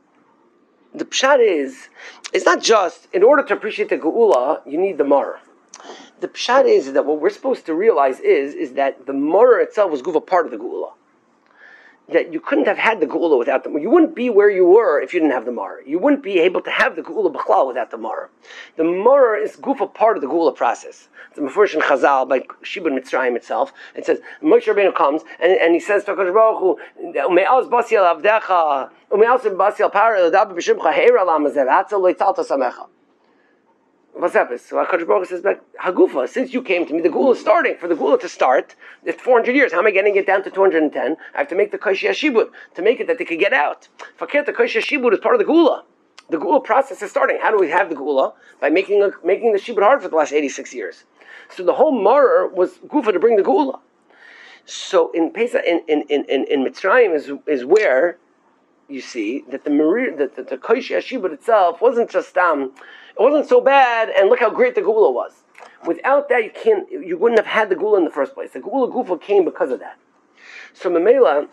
pshat is, it's not just, in order to appreciate the Geula, you need the Mar. The pshat is that what we're supposed to realize is that the Mar itself was guva part of the Geula. That you couldn't have had the Geula without them. You wouldn't be where you were if you didn't have the Mar. You wouldn't be able to have the Geula B'chlal without the Mar. The Mar is gufa part of the Geula process. It's a Mefurish in Chazal by Shibud Mitzrayim itself. It says, Moshe Rabbeinu comes and he says to HaKadosh Baruch Hu, Ume'az basi al avdecha, ume'az basi al para, l'daber b'shimcha, heira l'amazev, hatzel lo yitzalta samecha. What's up? So HaKadosh Baruch Hu says back, Hagufa, since you came to me, the Geula is starting. For the Geula to start, it's 400 years. How am I getting it down to 210? I have to make the Koshi Hashibud to make it that they could get out. Fakir, the Koshi Hashibud is part of the Geula. The Geula process is starting. How do we have the Geula? By making the Shibud hard for the last 86 years. So the whole Marer was Gufa to bring the Geula. So in Pesach, in Mitzrayim is where you see that the Koshi Hashibud itself wasn't just it wasn't so bad, and look how great the Geula was. Without that, you wouldn't have had the Geula in the first place. The Geula Gufa came because of that. So Mamela,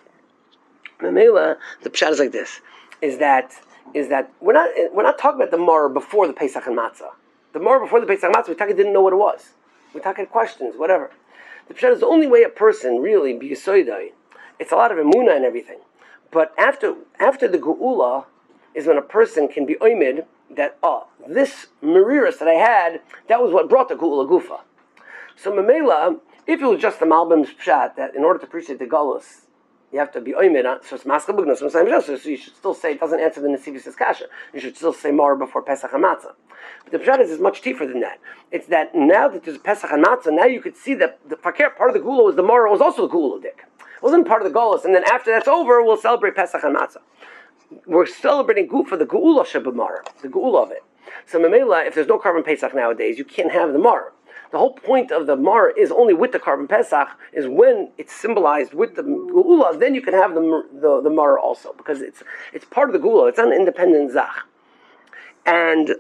the pshat is like this: is that we're not talking about the Mar before the Pesach and Matzah. The Mar before the Pesach and Matzah, we didn't know what it was. We had questions, whatever. The pshat is the only way a person really be yisoidai. It's a lot of emunah and everything. But after the Geula is when a person can be oimid that this Mariras that I had, that was what brought the Geula Gufa. So Mamela, if it was just the Malbim's pshat that in order to appreciate the Galus, You have to be oimid. So it's maska bugnos. So you should still say it doesn't answer the nesivis kasha. You should still say more before Pesach and Matzah. But the pshat is much deeper than that. It's that now that there's Pesach and Matzah, now you could see that the fakir part of the gula was the mora was also the gula dik. It wasn't part of the golus, and then after that's over, we'll celebrate Pesach and Matzah. We're celebrating for the geula shebamara, the geula of it. So Mamela, if there's no carbon Pesach nowadays, you can't have the Mar. The whole point of the Mar is only with the carbon Pesach, is when it's symbolized with the geula, then you can have the Mar also, because it's part of the geula. It's not an independent zach. And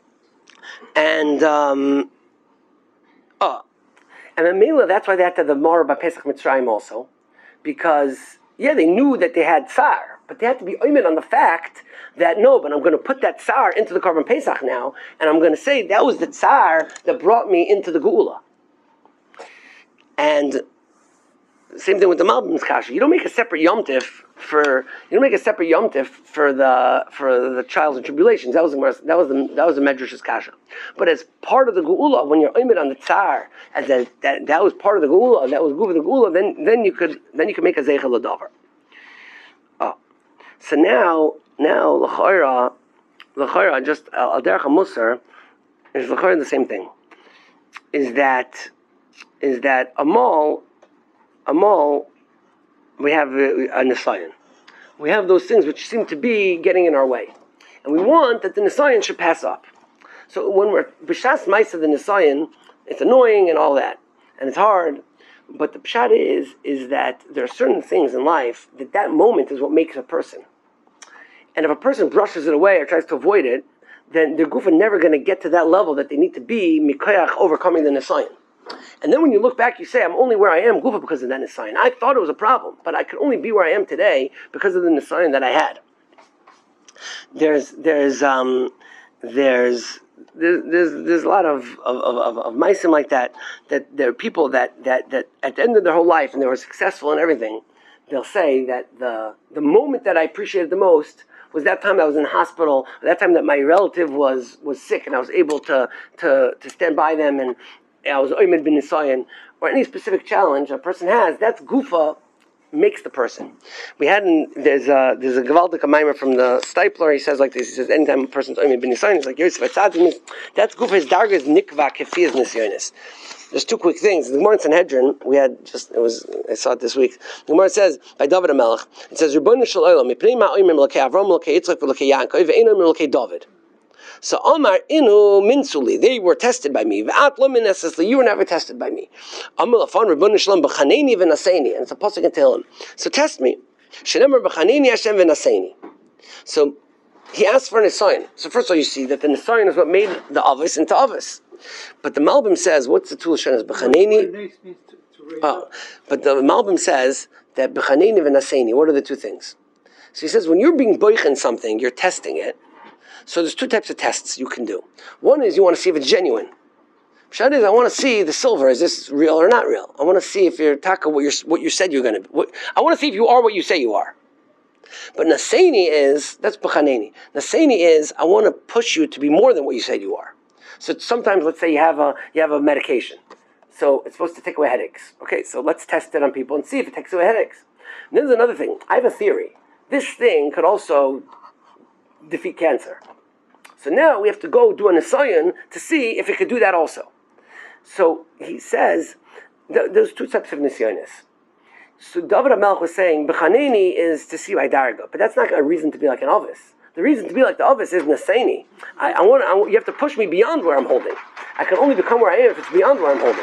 Mamela, that's why they had to have the Mar by Pesach Mitzrayim also, because they knew that they had tsar. But they had to be oimid on the fact that but I'm going to put that tsar into the carbon Pesach now, and I'm going to say that was the tsar that brought me into the geula. And same thing with the Malbim's kasha. You don't make a separate Yom Tif for the trials and tribulations. That was the Medrash's kasha. But as part of the geula, when you're oimid on the tsar, as that was part of the geula, that was good for the geula, then you could make a zeichel l'davar. So now, l'chayra, just al derech musar is l'chayra the same thing. Is that amal, we have a nisayon. We have those things which seem to be getting in our way, and we want that the nisayon should pass up. So when we're b'shas ma'isa the nisayon, it's annoying and all that, and it's hard. But the pshat is that there are certain things in life that moment is what makes a person. And if a person brushes it away or tries to avoid it, then their gufa never going to get to that level that they need to be mikoyach overcoming the nisayon. And then when you look back, you say, I'm only where I am gufa because of that nisayon. I thought it was a problem, but I could only be where I am today because of the nisayon that I had. There's a lot of maisim like that there are people that at the end of their whole life, and they were successful in everything, they'll say that the moment that I appreciated the most was that time I was in the hospital, that time that my relative was sick, and I was able to stand by them, and I was oimed bin nisayon, or any specific challenge a person has. That's gufa makes the person. There's a Gavaldik Maimer from the Stipler. He says like this. He says anytime a person's oimed bin nisayon, it's like Yosef Atzadim. That's gufa. His darga is nikva kefias nisyonis. There's two quick things. The Gemara in Sanhedrin, I saw it this week. The Gemara says, by David HaMelech, it says, Rebbeinu shel olam, mipnei ma'oimim l'kei Avram, l'kei Yitzchak, l'kei Yaakov, ve'enom l'kei David. So Amar inu minsuli, they were tested by me. Ve'at lo minesesli, you were never tested by me. Amar lafan Rebbeinu shalom b'chaneini v'naseini, and it's a pasuk in Tehillim. So test me. Shenemar b'chaneini Hashem v'naseini. So he asked for an nisayon. So first of all, you see that the nisayon is what made the avos into avos. But the Malbim says, what's the tool shenas b'chaneini? But the Malbim says that b'chaneini v'naseini. What are the two things? So he says, when you're being boich in something, you're testing it. So there's two types of tests you can do. One is you want to see if it's genuine. Pshat is, I want to see the silver. Is this real or not real? I want to see if you're taka what you said you're going to be. I want to see if you are what you say you are. But naseini that's b'chaneini. Naseini is, I want to push you to be more than what you said you are. So sometimes, let's say you have a medication, so it's supposed to take away headaches. Okay, so let's test it on people and see if it takes away headaches. And then there's another thing. I have a theory. This thing could also defeat cancer. So now we have to go do a nisayon to see if it could do that also. So he says there's two types of nisyonis. So David HaMelech was saying b'chaneini is to see my darga, but that's not a reason to be like an ovis. The reason to be like the Avos is Naseini. You have to push me beyond where I'm holding. I can only become where I am if it's beyond where I'm holding.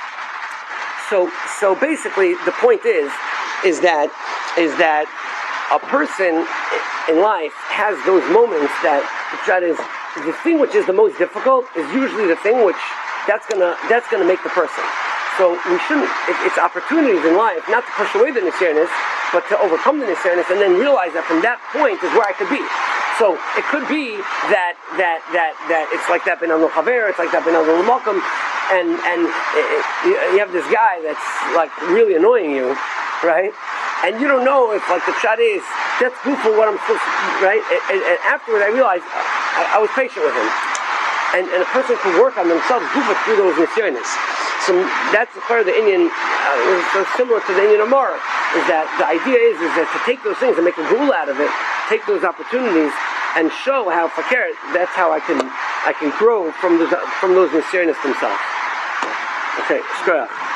So basically, the point is that a person in life has those moments that is the thing which is the most difficult is usually the thing which that's gonna make the person. So we shouldn't. It's opportunities in life not to push away the nisyonis, but to overcome the nisyonis and then realize that from that point is where I could be. So it could be that it's like that ben Adon Chaver, it's like that ben Adon L'Malkum, and you have this guy that's like really annoying you, right? And you don't know if like the pshat is that's good for what I'm supposed to, right? And afterward I realized I was patient with him. and a person can work on themselves through those nisyonis. So that's the Indian, so similar to the Indian Amar, is that the idea is that to take those things and make a rule out of it, take those opportunities and show how fakir, that's how I can grow from those nisyonis themselves. Okay, shkoyach.